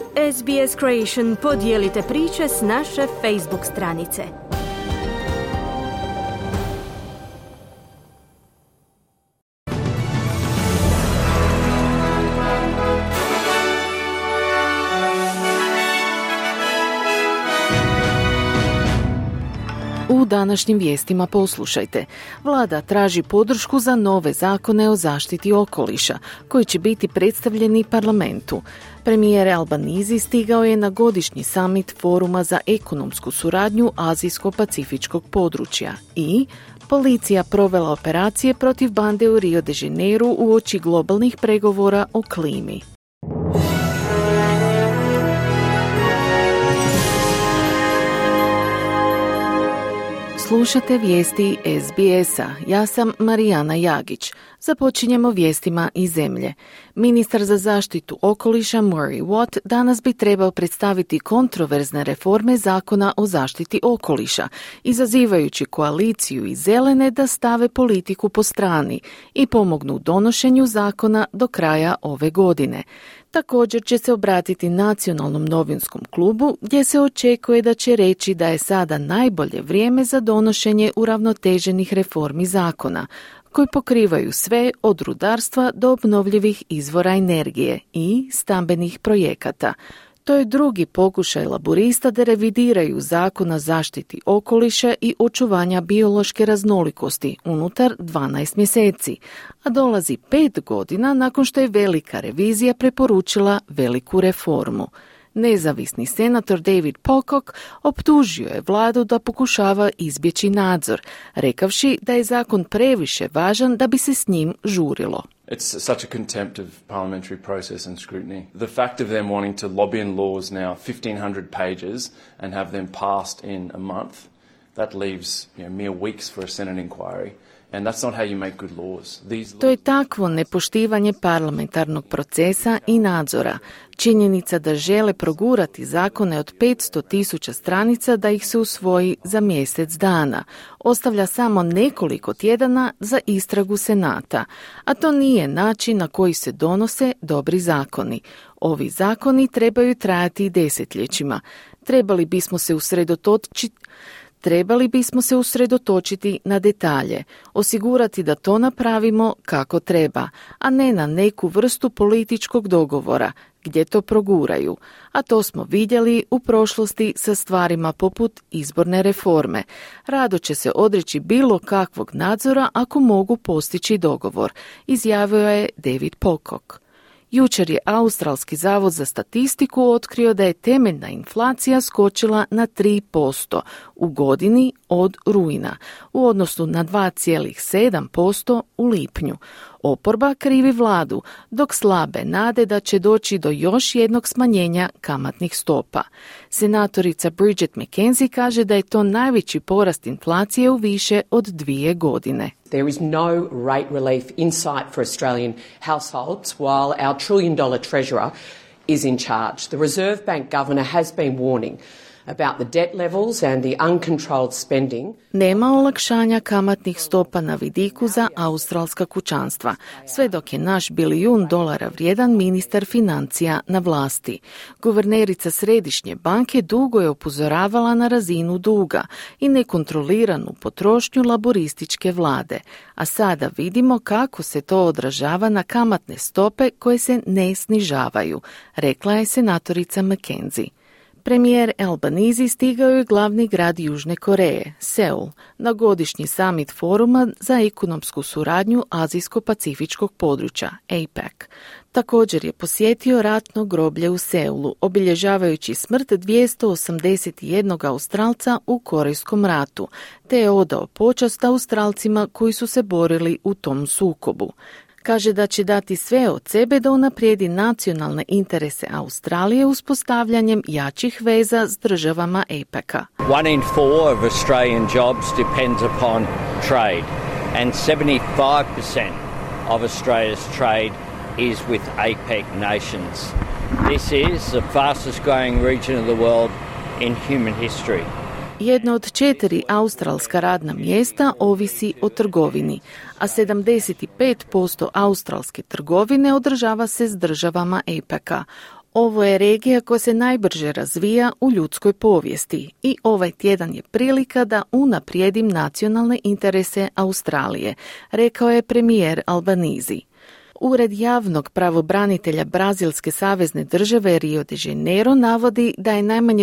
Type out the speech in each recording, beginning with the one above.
SBS Creation, podijelite priče s naše Facebook stranice. U današnjim vijestima poslušajte. Vlada traži podršku za nove zakone o zaštiti okoliša, koji će biti predstavljeni parlamentu. Premijer Albanese stigao je na godišnji summit Foruma za ekonomsku suradnju Azijsko-pacifičkog područja i policija provela operacije protiv bande u Rio de Janeiru uoči globalnih pregovora o klimi. Slušate vijesti SBS-a. Ja sam Marijana Jagić. Započinjemo vijestima iz zemlje. Ministar za zaštitu okoliša Murray Watt danas bi trebao predstaviti kontroverzne reforme zakona o zaštiti okoliša, izazivajući koaliciju i zelene da stave politiku po strani i pomognu donošenju zakona do kraja ove godine. Također će se obratiti Nacionalnom novinskom klubu gdje se očekuje da će reći da je sada najbolje vrijeme za donošenje uravnoteženih reformi zakona, koji pokrivaju sve od rudarstva do obnovljivih izvora energije i stambenih projekata. To je drugi pokušaj laburista da revidiraju zakon o zaštiti okoliša i očuvanja biološke raznolikosti unutar 12 mjeseci, a dolazi 5 godina nakon što je velika revizija preporučila veliku reformu. Nezavisni senator David Pocock optužio je vladu da pokušava izbjeći nadzor, rekavši da je zakon previše važan da bi se s njim žurilo. It's such a contempt of parliamentary process and scrutiny. The fact of them wanting to lobby in laws now 1,500 pages and have them passed in a month, that leaves mere weeks for a Senate inquiry. And that's not how you make good laws. To je takvo nepoštivanje parlamentarnog procesa i nadzora. Činjenica da žele progurati zakone od 500,000 stranica da ih se usvoji za mjesec dana ostavlja samo nekoliko tjedana za istragu Senata, a to nije način na koji se donose dobri zakoni. Ovi zakoni trebaju trajati desetljećima. Trebali bismo se usredotočiti na detalje, osigurati da to napravimo kako treba, a ne na neku vrstu političkog dogovora gdje to proguraju. A to smo vidjeli u prošlosti sa stvarima poput izborne reforme. Rado će se odreći bilo kakvog nadzora ako mogu postići dogovor, izjavio je David Pocock. Jučer je Australski zavod za statistiku otkrio da je temeljna inflacija skočila na 3% u godini od rujna, u odnosu na 2,7% u lipnju. Oporba krivi vladu, dok slabe nade da će doći do još jednog smanjenja kamatnih stopa. Senatorica Bridget McKenzie kaže da je to najveći porast inflacije u više od 2 godine. There is no rate relief in sight for Australian households while our $1 trillion treasurer is in charge. The Reserve Bank governor has been warning about the debt levels and the uncontrolled spending. Nema olakšanja kamatnih stopa na vidiku za australska kućanstva, sve dok je naš $1 bilijun vrijedan ministar financija na vlasti. Guvernerica Središnje banke dugo je upozoravala na razinu duga i nekontroliranu potrošnju laborističke vlade, a sada vidimo kako se to odražava na kamatne stope koje se ne snižavaju, rekla je senatorica McKenzie. Premijer Albanese stigao je glavni grad Južne Koreje, Seul, na godišnji summit Foruma za ekonomsku suradnju Azijsko-pacifičkog područja, APEC. Također je posjetio ratno groblje u Seulu, obilježavajući smrt 281 Australca u Korejskom ratu, te je odao počast Australcima koji su se borili u tom sukobu. Kaže da će dati sve od sebe da unaprijedi nacionalne interese Australije uspostavljanjem jačih veza s državama APEC-a. 1 in 4 of Australian jobs depends upon trade, and 75% of Australia's trade is with APEC nations. This is the fastest growing region of the world in human history. 1 od 4 australska radna mjesta ovisi o trgovini, a 75% australske trgovine održava se s državama APEC-a. Ovo je regija koja se najbrže razvija u ljudskoj povijesti i ovaj tjedan je prilika da unaprijedim nacionalne interese Australije, rekao je premijer Albanese. Ured javnog pravobranitelja Brazilske savezne države Rio de Janeiro navodi da je najmanje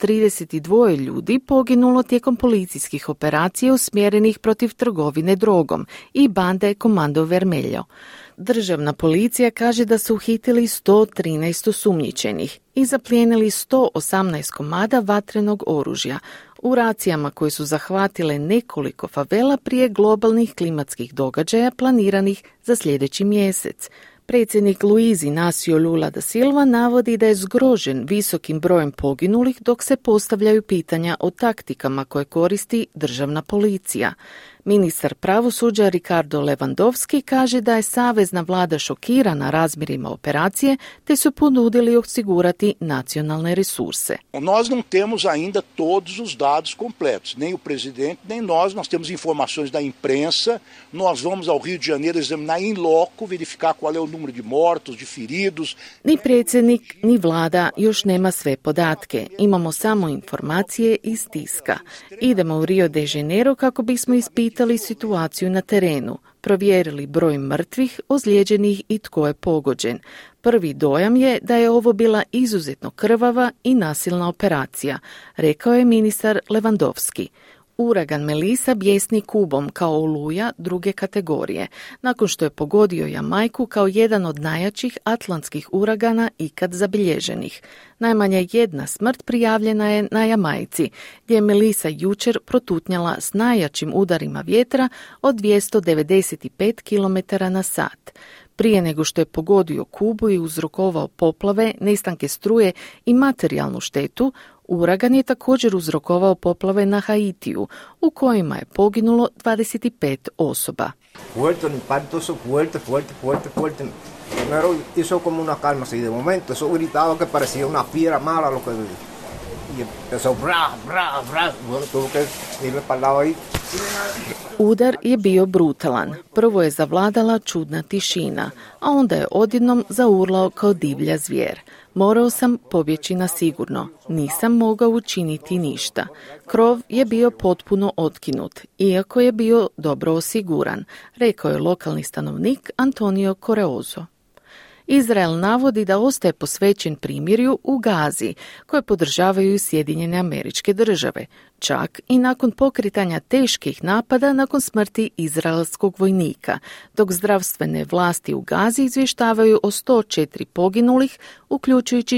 132 ljudi poginulo tijekom policijskih operacija usmjerenih protiv trgovine drogom i bande Comando Vermelho. Državna policija kaže da su uhitili 113 osumnjičenih i zaplijenili 118 komada vatrenog oružja u racijama koje su zahvatile nekoliko favela prije globalnih klimatskih događaja planiranih za sljedeći mjesec. Predsjednik Luiz Inácio Lula da Silva navodi da je zgrožen visokim brojem poginulih dok se postavljaju pitanja o taktikama koje koristi državna policija. Ministar pravosuđa Ricardo Lewandowski kaže da je savezna vlada šokirana razmjerima operacije te su ponudili osigurati nacionalne resurse. Nós não temos ainda todos os dados completos, nem o presidente, nem nós temos informações da imprensa, nós vamos ao Rio de Janeiro examinar in loco, verificar qual é o número de mortos, de feridos. Ni predsjednik, ni vlada još nema sve podatke, imamo samo informacije iz tiska. Idemo u Rio de Janeiro kako bismo ispitali situaciju na terenu, provjerili broj mrtvih, ozlijeđenih i tko je pogođen. Prvi dojam je da je ovo bila izuzetno krvava i nasilna operacija, rekao je ministar Lewandowski. Uragan Melissa bijesni Kubom kao oluja druge kategorije, nakon što je pogodio Jamajku kao jedan od najjačih atlantskih uragana ikad zabilježenih. Najmanje jedna smrt prijavljena je na Jamajci, gdje je Melissa jučer protutnjala s najjačim udarima vjetra od 295 km na sat. Prije nego što je pogodio Kubu i uzrokovao poplave, nestanke struje i materijalnu štetu, uragan je također uzrokovao poplave na Haitiju, u kojima je poginulo 25 osoba. Fuerte impacto, fuerte. Primero hizo como una calma, así de momento, eso gritaba que parecía una fiera mala lo que y empezó bra, bueno, tuvo que irme para el lado ahí. Udar je bio brutalan. Prvo je zavladala čudna tišina, a onda je odjednom zaurlao kao divlja zvijer. Morao sam pobjeći na sigurno. Nisam mogao učiniti ništa. Krov je bio potpuno otkinut, iako je bio dobro osiguran, rekao je lokalni stanovnik Antonio Correoso. Izrael navodi da ostaje posvećen primirju u Gazi, koje podržavaju Sjedinjene Američke Države, čak i nakon pokretanja teških napada nakon smrti izraelskog vojnika, dok zdravstvene vlasti u Gazi izvještavaju o 104 poginulih, uključujući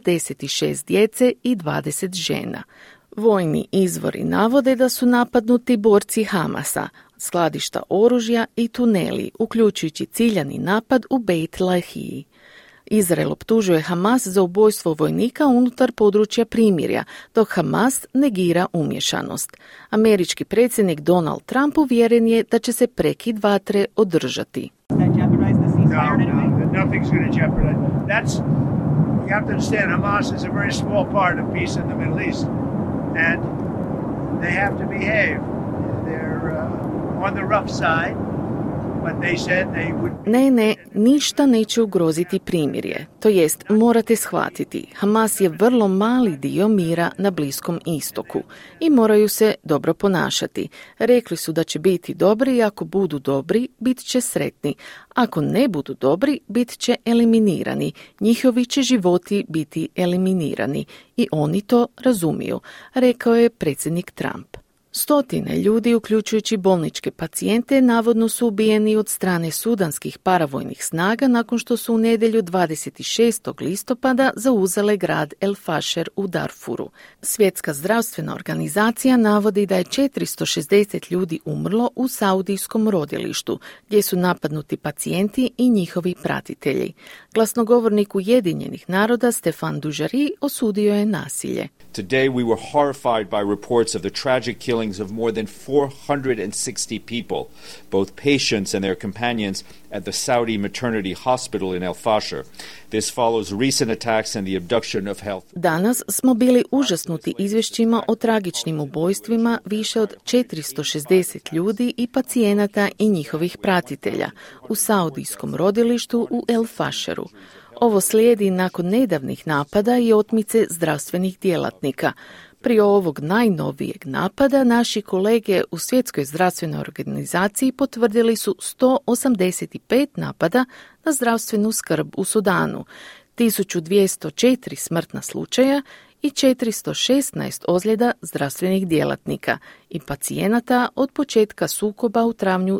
46 djece i 20 žena. Vojni izvori navode da su napadnuti borci Hamasa, skladišta oružja i tuneli, uključujući ciljani napad u Beit Lahiji. Izrael optužuje Hamas za ubojstvo vojnika unutar područja primirja, dok Hamas negira umješanost. Američki predsjednik Donald Trump uvjeren je da će se prekid vatre održati. And they have to behave. They're on the rough side, but they said they would... Ne, ništa neće ugroziti primirje. To jest, morate shvatiti, Hamas je vrlo mali dio mira na Bliskom istoku i moraju se dobro ponašati. Rekli su da će biti dobri i ako budu dobri, bit će sretni. Ako ne budu dobri, bit će eliminirani. Njihovi će životi biti eliminirani i oni to razumiju, rekao je predsjednik Trump. Stotine ljudi, uključujući bolničke pacijente, navodno su ubijeni od strane sudanskih paravojnih snaga nakon što su u nedjelju 26. listopada zauzele grad El Fasher u Darfuru. Svjetska zdravstvena organizacija navodi da je 460 ljudi umrlo u saudijskom rodilištu, gdje su napadnuti pacijenti i njihovi pratitelji. Glasnogovornik Ujedinjenih naroda Stefan Dujarric osudio je nasilje. Today we were horrified by reports of the tragic killings of more than 460 people, both patients and their companions, at the Saudi maternity hospital in El Fasher. This follows recent attacks and the abduction of health. Danas smo bili užasnuti izvješćima o tragičnim ubojstvima više od 460 ljudi i pacijenata i njihovih pratitelja u saudijskom rodilištu u El Fasheru. Ovo slijedi nakon nedavnih napada i otmice zdravstvenih djelatnika. Prije ovog najnovijeg napada naši kolege u Svjetskoj zdravstvenoj organizaciji potvrdili su 185 napada na zdravstvenu skrb u Sudanu, 1204 smrtna slučaja i 416 ozljeda zdravstvenih djelatnika i pacijenata od početka sukoba u travnju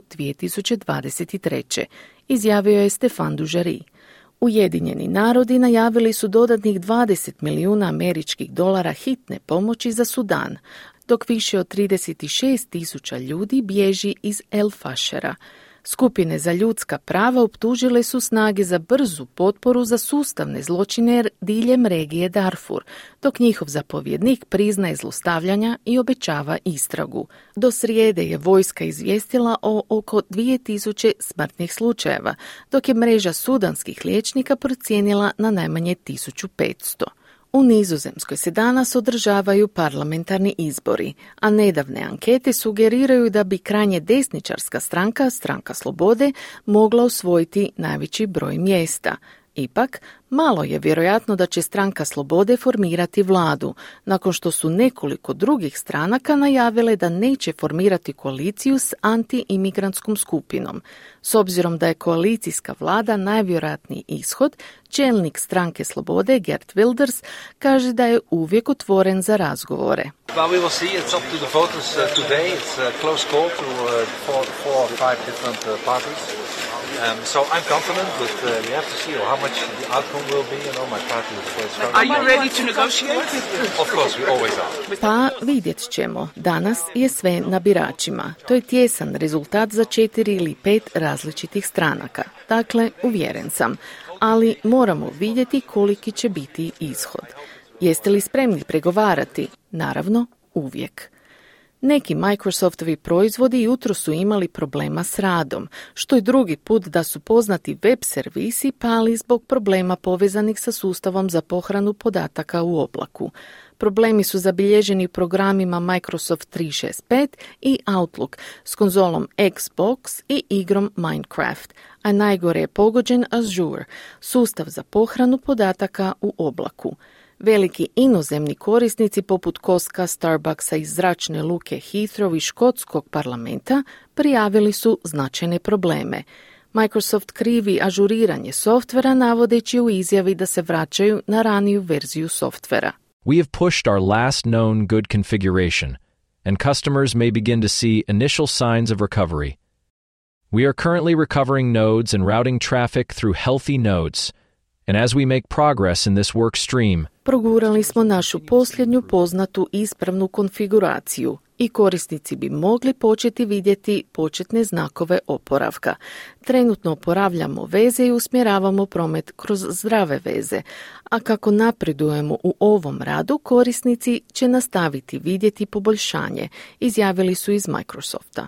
2023. izjavio je Stefan Dujarric. Ujedinjeni narodi najavili su dodatnih 20 milijuna američkih dolara hitne pomoći za Sudan, dok više od 36.000 ljudi bježi iz El Fašera. Skupine za ljudska prava optužile su snage za brzu potporu za sustavne zločine diljem regije Darfur, dok njihov zapovjednik priznaje zlostavljanja i obećava istragu. Do srijede je vojska izvijestila o oko 2000 smrtnih slučajeva, dok je mreža sudanskih liječnika procijenila na najmanje 1500. U Nizozemskoj se danas održavaju parlamentarni izbori, a nedavne ankete sugeriraju da bi krajnje desničarska stranka, Stranka slobode, mogla osvojiti najveći broj mjesta. Ipak, malo je vjerojatno da će Stranka slobode formirati vladu, nakon što su nekoliko drugih stranaka najavile da neće formirati koaliciju s anti-imigrantskom skupinom. S obzirom da je koalicijska vlada najvjerojatniji ishod, čelnik Stranke slobode, Geert Wilders, kaže da je uvijek otvoren za razgovore. Well, we will see. It's up to the voters today. It's a close call to four or five different parties. So I'm confident, but we have to see how much the outcome will be. My party is strong. Are you ready to negotiate? Of course, we always are. Pa vidjet ćemo. Danas je sve na biračima. To je tjesan rezultat za 4 ili 5 različitih stranaka. Dakle, uvjeren sam. Ali moramo vidjeti koliki će biti ishod. Jeste li spremni pregovarati? Naravno, uvijek. Neki Microsoftovi proizvodi jutro su imali problema s radom, što je drugi put da su poznati web servisi pali zbog problema povezanih sa sustavom za pohranu podataka u oblaku. Problemi su zabilježeni programima Microsoft 365 i Outlook s konzolom Xbox i igrom Minecraft, a najgore je pogođen Azure, sustav za pohranu podataka u oblaku. Veliki inozemni korisnici poput Costca, Starbucksa iz zračne luke Heathrow i škotskog parlamenta prijavili su značajne probleme. Microsoft krivi ažuriranje softvera navodeći u izjavi da se vraćaju na raniju verziju softvera. We have pushed our last known good configuration, and customers may begin to see initial signs of recovery. We are currently recovering nodes and routing traffic through healthy nodes, and as we make progress in this work stream, progurali smo našu posljednju poznatu ispravnu konfiguraciju i korisnici bi mogli početi vidjeti početne znakove oporavka. Trenutno oporavljamo veze i usmjeravamo promet kroz zdrave veze, a kako napredujemo u ovom radu, korisnici će nastaviti vidjeti poboljšanje, izjavili su iz Microsofta.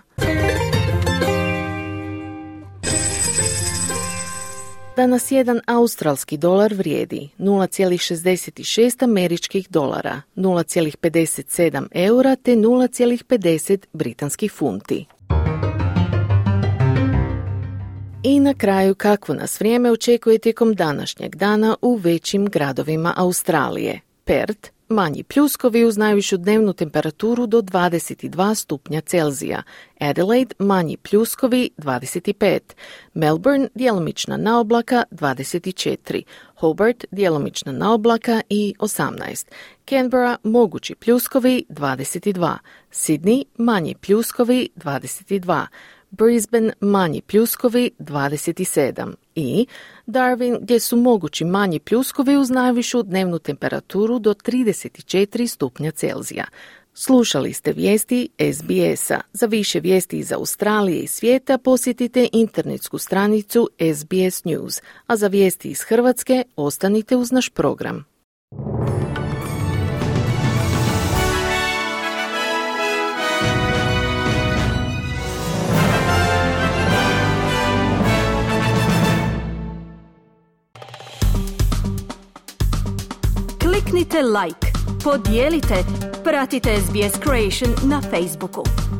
Danas jedan australski dolar vrijedi 0,66 američkih dolara, 0,57 eura te 0,50 britanskih funti. I na kraju, kakvo nas vrijeme očekuje tijekom današnjeg dana u većim gradovima Australije. Perth, manji pljuskovi uz najvišu dnevnu temperaturu do 22 stupnja Celzija. Adelaide, manji pljuskovi 25. Melbourne, djelomična naoblaka 24. Hobart, djelomična naoblaka i 18. Canberra, mogući pljuskovi 22. Sydney, manji pljuskovi 22. Brisbane, manji pljuskovi 27. I Darwin, gdje su mogući manji pljuskovi uz najvišu dnevnu temperaturu do 34 stupnja Celzija. Slušali ste vijesti SBS-a. Za više vijesti iz Australije i svijeta posjetite internetsku stranicu SBS News, a za vijesti iz Hrvatske ostanite uz naš program. Kliknite like, podijelite, pratite SBS Creation na Facebooku.